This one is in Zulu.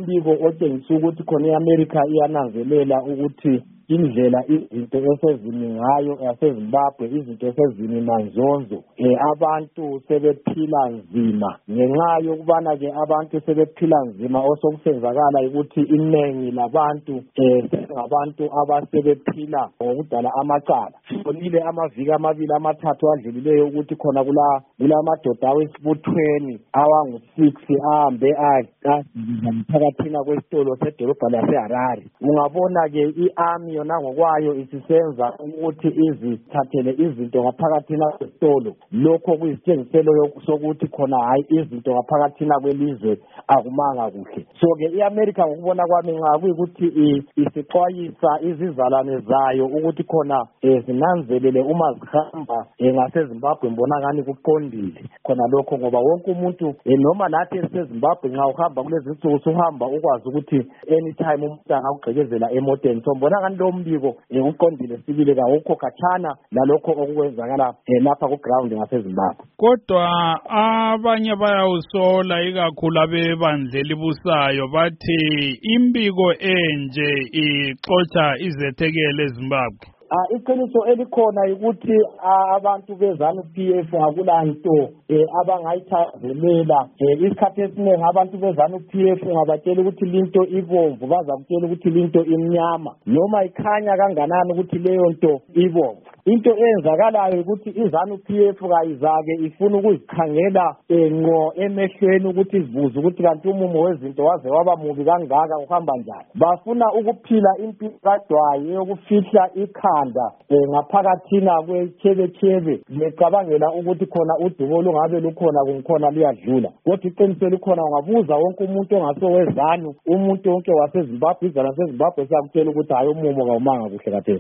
umbiko otshengisa ukuthi khona iAmerica iyananzelela ukuthi indlela izinto esezimi ngayo yaseZimbabwe izinto esezimi manzonzo abantu sebephila nzima ngenxa yokubana ke abantu sebephila nzima osokusenzakala ukuthi inengi labantu ngabantu abasebephila ngokudala amacala sonile amaviki amabili amathathu adlulileyo ukuthi khona kulamadoda awesibuthweni awangu-6 ahambe phakathina kwesitolo sedolobha laseHarare. Ungabona ke i-army yona ngokwayo isisenza ukuthi izithathele izinto ngaphakathina kwesitolo lokho kuyisitshengiselo sokuthi khona hayi izinto ngaphakathina kwelizwe akumanga kuhle. So ke iAmerica ngokubona kwami nxa kuyikuthi isixwayisa izizalwane zayo ukuthi khona zinanzelele uma zihamba ngaseZimbabwe mbona ngani kuqondile khona lokho ngoba wonke umuntu noma lathi eseZimbabwe nxa uhamba kulezi insuku suhamba ukwazi ukuthi anytime umuntu angakugqekezela emoteni so mbona ngani lo mbiko uqondile sibile kawukho khatshana lalokho okwenzakala lapha ku ground ngaseZimbabwe. Kodwa abanye bayawusola ikakhulu abebandlela ibusayo bathi imbiko enje ixotsha izethekele eZimbabwe. Iqiniso elikhona ukuthi abantu beZANU-PF akulanto abangayithazelela isikhathi esiningi abantu beZANU-PF ngabatshela ukuthi linto ibomvu bazakutshela ukuthi linto imnyama noma ikhanya kanganani ukuthi leyo nto ibomvu. Into eyenzakalayo ukuthi iZANU-PF kayizake ifuna ukuzikhangela ngqo emehlweni ukuthi izibuze ukuthi kanti umumo wezinto waze waba mubi kangaka uhamba njani. Bafuna ukuphila impilo kadwayi yokufihla ikhanda ngaphakathina kwechebechebe becabangela ukuthi khona udubo lungabe lukhona kungikhona luyadlula. Kodwa iqiniso likhona ungabuza wonke umuntu ongasowezanu umuntu wonke waseZimbabwe izana seZimbabwe siyakutshela ukuthi hayi umumo kawumanga kuhle kathesi.